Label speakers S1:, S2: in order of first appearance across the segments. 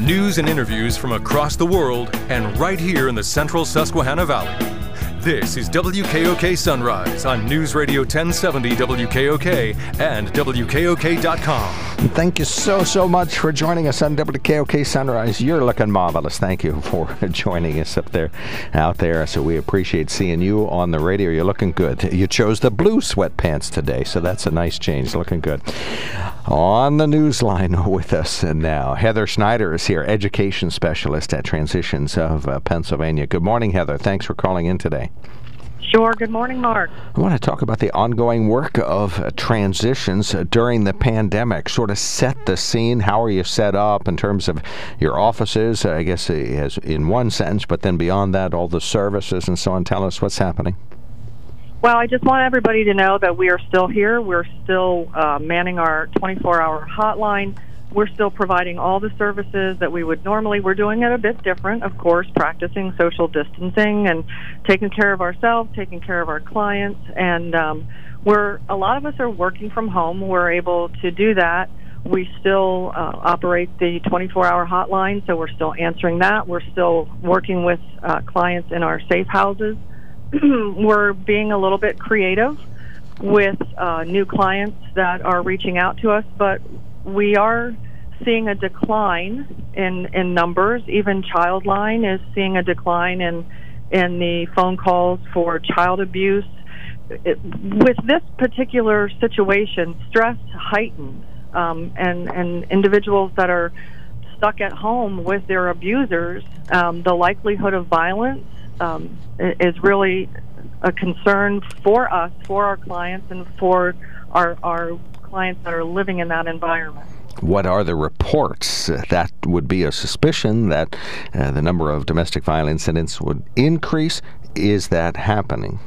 S1: News and interviews from across the world and right here in the central Susquehanna Valley. This is WKOK Sunrise on News Radio 1070 WKOK and WKOK.com.
S2: Thank you so much for joining us on WKOK Sunrise. You're looking marvelous. Thank you for joining us out there. So we appreciate seeing you on the radio. You're looking good. You chose the blue sweatpants today, so that's a nice change. Looking good. On the news line with us now, Heather Schneider is here, education specialist at Transitions of Pennsylvania. Good morning, Heather. Thanks for calling in today.
S3: Sure. Good morning, Mark.
S2: I want to talk about the ongoing work of Transitions during the pandemic. Sort of set the scene. How are you set up in terms of your offices, I guess as in one sense, but then beyond that, all the services and so on. Tell us what's happening.
S3: Well, I just want everybody to know that we are still here. We're still manning our 24-hour hotline. We're still providing all the services that we would normally. We're doing it a bit different, of course, practicing social distancing and taking care of ourselves, taking care of our clients. And a lot of us are working from home. We're able to do that. We still operate the 24-hour hotline, so we're still answering that. We're still working with clients in our safe houses. We're being a little bit creative with new clients that are reaching out to us, but we are seeing a decline in numbers. Even Childline is seeing a decline in the phone calls for child abuse. With this particular situation, stress heightens, and individuals that are stuck at home with their abusers, the likelihood of violence is really a concern for us, for our clients, and for our clients that are living in that environment.
S2: What are the reports? That would be a suspicion that the number of domestic violence incidents would increase. Is that happening?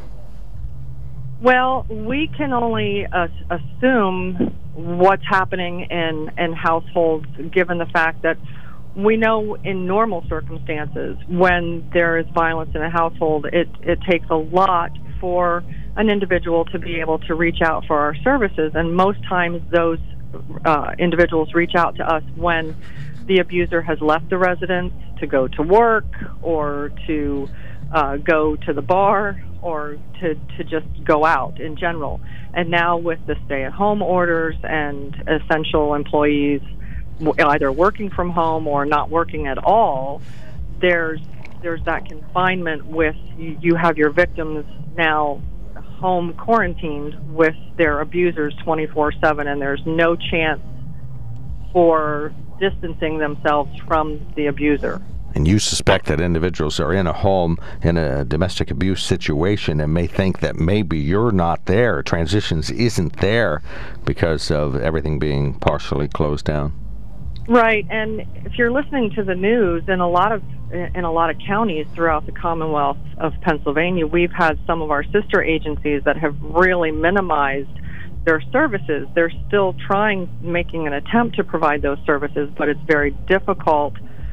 S3: Well, we can only assume what's happening in households, given the fact that we know in normal circumstances when there is violence in a household, it takes a lot for an individual to be able to reach out for our services, and most times those individuals reach out to us when the abuser has left the residence to go to work or to go to the bar or to just go out in general. And now with the stay-at-home orders and essential employees either working from home or not working at all, there's that confinement with you have your victims now home quarantined with their abusers 24/7, and there's no chance for distancing themselves from the abuser.
S2: And you suspect that individuals are in a home in a domestic abuse situation and may think that maybe you're not there. Transitions isn't there because of everything being partially closed down.
S3: Right, and if you're listening to the news, in a lot of counties throughout the Commonwealth of Pennsylvania, we've had some of our sister agencies that have really minimized their services. They're still making an attempt to provide those services, but it's very difficult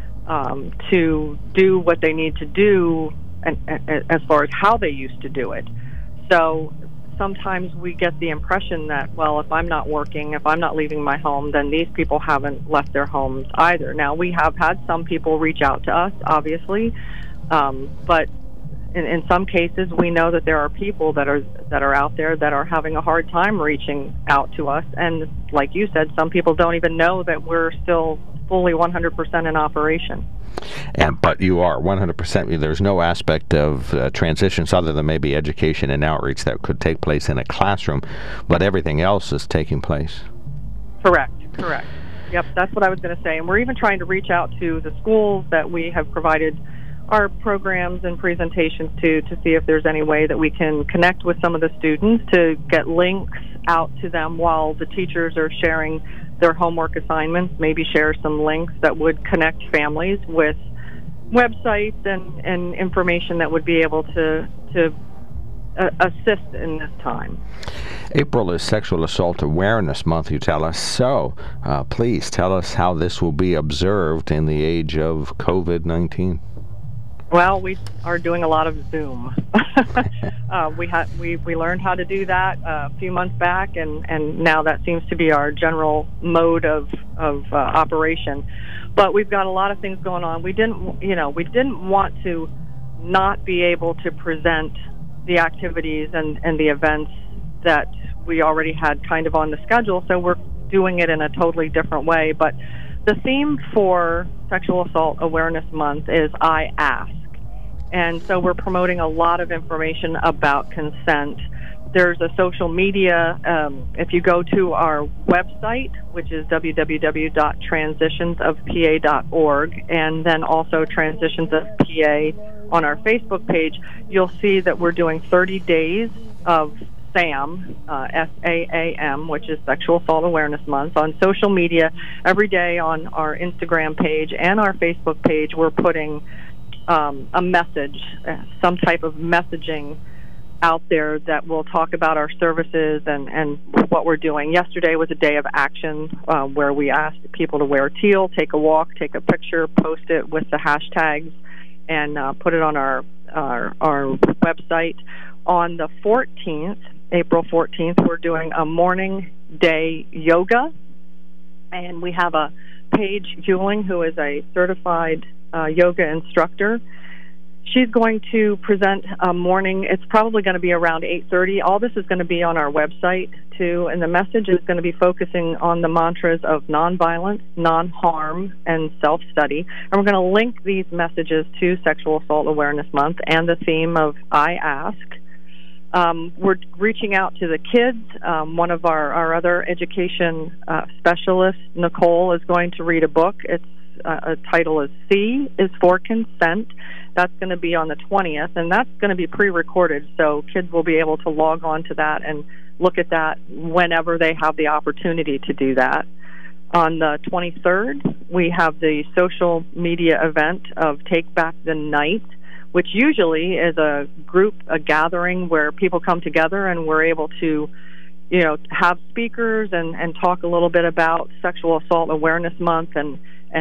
S3: to do what they need to do as far as how they used to do it. So sometimes we get the impression that, well, if I'm not working, if I'm not leaving my home, then these people haven't left their homes either. Now, we have had some people reach out to us, obviously, but in some cases, we know that there are people that are out there that are having a hard time reaching out to us. And like you said, some people don't even know that we're still fully 100% in operation.
S2: But you are 100%. There's no aspect of transitions other than maybe education and outreach that could take place in a classroom, but everything else is taking place.
S3: Correct. Yep, that's what I was going to say. And we're even trying to reach out to the schools that we have provided our programs and presentations to see if there's any way that we can connect with some of the students to get links out to them while the teachers are sharing their homework assignments, maybe share some links that would connect families with websites and information that would be able to assist in this time.
S2: April is Sexual Assault Awareness Month, you tell us. So please tell us how this will be observed in the age of COVID-19.
S3: Well, we are doing a lot of Zoom. We learned how to do that a few months back, and now that seems to be our general mode of operation. But we've got a lot of things going on. We didn't want to not be able to present the activities and the events that we already had kind of on the schedule, so we're doing it in a totally different way. But the theme for Sexual Assault Awareness Month is I Ask. And so we're promoting a lot of information about consent. There's a social media, if you go to our website, which is www.transitionsofpa.org, and then also Transitions of PA on our Facebook page, you'll see that we're doing 30 days of SAM, SAAM, which is Sexual Assault Awareness Month, on social media. Every day on our Instagram page and our Facebook page, we're putting a message, some type of messaging out there that will talk about our services and what we're doing. Yesterday was a day of action where we asked people to wear teal, take a walk, take a picture, post it with the hashtags, and put it on our website. On the 14th, April 14th, we're doing a morning day yoga, and we have a Paige Hewling, who is a certified yoga instructor. She's going to present a morning. It's probably going to be around 8:30. All this is going to be on our website, too, and the message is going to be focusing on the mantras of nonviolence, non-harm, and self-study. And we're going to link these messages to Sexual Assault Awareness Month and the theme of I Ask. We're reaching out to the kids. One of our other education specialists, Nicole, is going to read a book. Its title is C is for Consent. That's going to be on the 20th, and that's going to be pre-recorded, so kids will be able to log on to that and look at that whenever they have the opportunity to do that. On the 23rd, we have the social media event of Take Back the Night, which usually is a gathering where people come together and we're able to, have speakers and talk a little bit about Sexual Assault Awareness Month and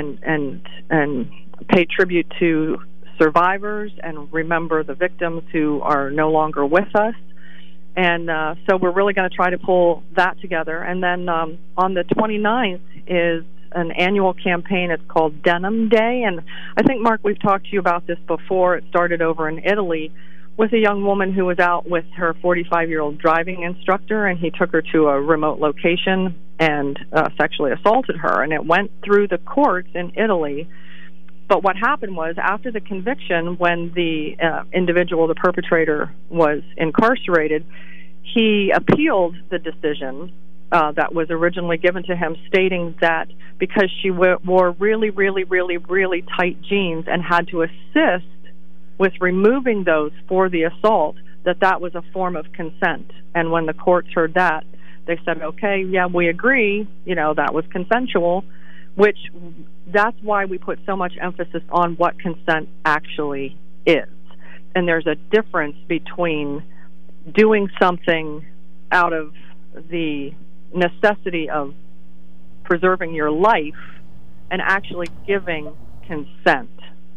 S3: pay tribute to survivors and remember the victims who are no longer with us. And so we're really going to try to pull that together. And then on the 29th is an annual campaign. It's called Denim Day. And I think, Mark, we've talked to you about this before. It started over in Italy with a young woman who was out with her 45-year-old driving instructor, and he took her to a remote location and sexually assaulted her. And it went through the courts in Italy. But what happened was, after the conviction, when the individual, the perpetrator, was incarcerated, he appealed the decision that was originally given to him, stating that because she wore really, really, really, really tight jeans and had to assist with removing those for the assault, that was a form of consent. And when the courts heard that, they said, okay, yeah, we agree, that was consensual, which that's why we put so much emphasis on what consent actually is. And there's a difference between doing something out of the necessity of preserving your life and actually giving consent.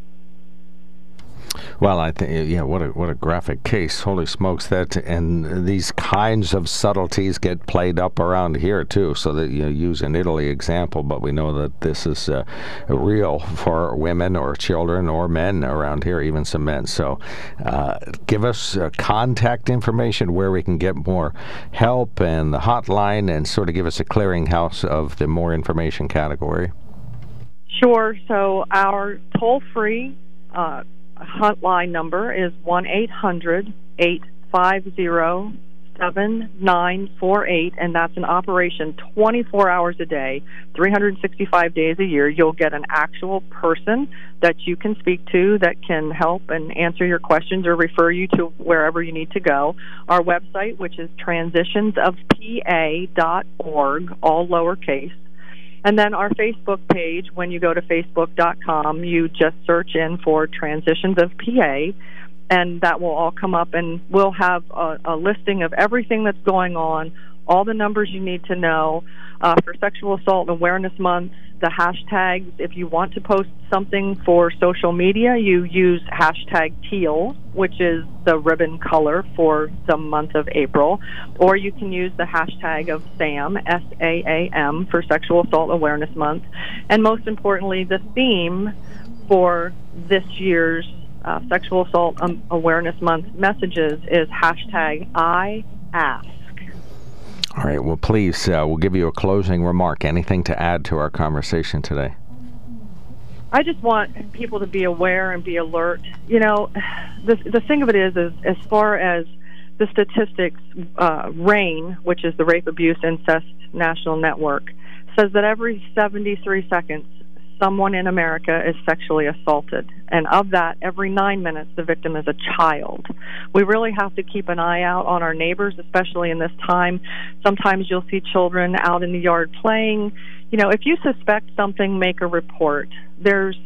S2: Well, I think, what a graphic case. Holy smokes, and these kinds of subtleties get played up around here too. So that you use an Italy example, but we know that this is real for women or children or men around here, even some men. So, give us contact information where we can get more help and the hotline, and sort of give us a clearinghouse of the more information category.
S3: Sure. So our toll-free hotline number is 1-800-850-7948, and that's an operation 24 hours a day, 365 days a year. You'll get an actual person that you can speak to that can help and answer your questions or refer you to wherever you need to go. Our website, which is transitionsofpa.org, all lowercase. And then our Facebook page, when you go to facebook.com, you just search in for Transitions of PA, and that will all come up, and we'll have a listing of everything that's going on, all the numbers you need to know. For Sexual Assault Awareness Month, the hashtags, if you want to post something for social media, you use hashtag teal, which is the ribbon color for the month of April, or you can use the hashtag of SAM, S-A-A-M, for Sexual Assault Awareness Month. And most importantly, the theme for this year's Sexual Assault Awareness Month messages is hashtag I ask.
S2: All right. Well, please, we'll give you a closing remark. Anything to add to our conversation today?
S3: I just want people to be aware and be alert. You know, the thing of it is as far as the statistics, RAINN, which is the Rape, Abuse, Incest National Network, says that every 73 seconds, someone in America is sexually assaulted. And of that, every 9 minutes, the victim is a child. We really have to keep an eye out on our neighbors, especially in this time. Sometimes you'll see children out in the yard playing. You know, if you suspect something, make a report. There's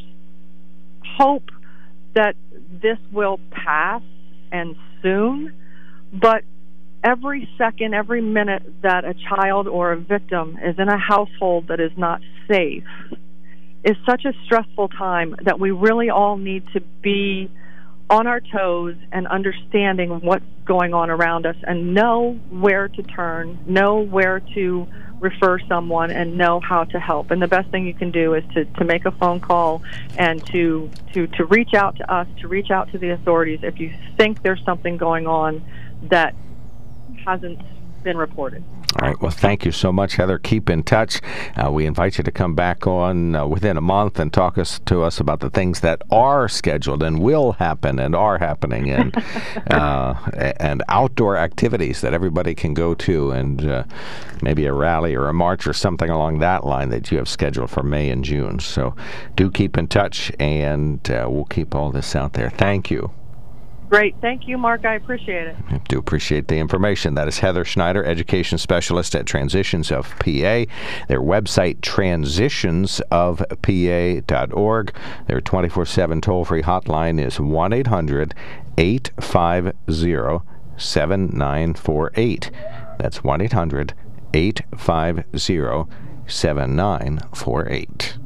S3: hope that this will pass, and soon, but every second, every minute that a child or a victim is in a household that is not safe is such a stressful time that we really all need to be on our toes and understanding what's going on around us and know where to turn, know where to refer someone, and know how to help. And the best thing you can do is to make a phone call and to reach out to us, to reach out to the authorities if you think there's something going on that hasn't been reported.
S2: All right. Well, thank you so much, Heather. Keep in touch. We invite you to come back on within a month and talk to us about the things that are scheduled and will happen and are happening, and and outdoor activities that everybody can go to, and maybe a rally or a march or something along that line that you have scheduled for May and June. So do keep in touch, and we'll keep all this out there. Thank you.
S3: Great. Thank you, Mark. I appreciate it.
S2: I do appreciate the information. That is Heather Schneider, Education Specialist at Transitions of PA. Their website, transitionsofpa.org. Their 24/7 toll-free hotline is 1-800-850-7948. That's 1-800-850-7948.